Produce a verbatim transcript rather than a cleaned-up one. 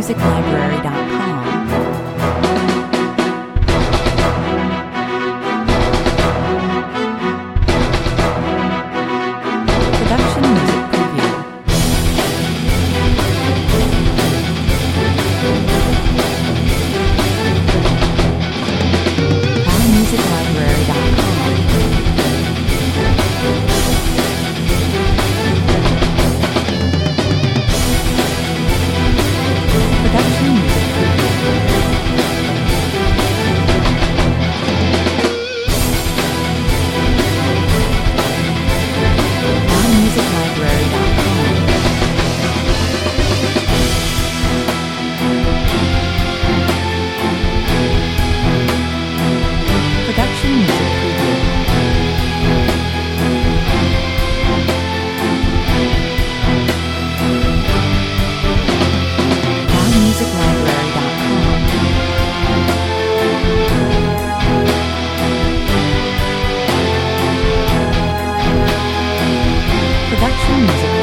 music library dot com. Production music preview. my music library dot com. Production music preview. my music library dot com. Production music preview. my music library dot com. Production music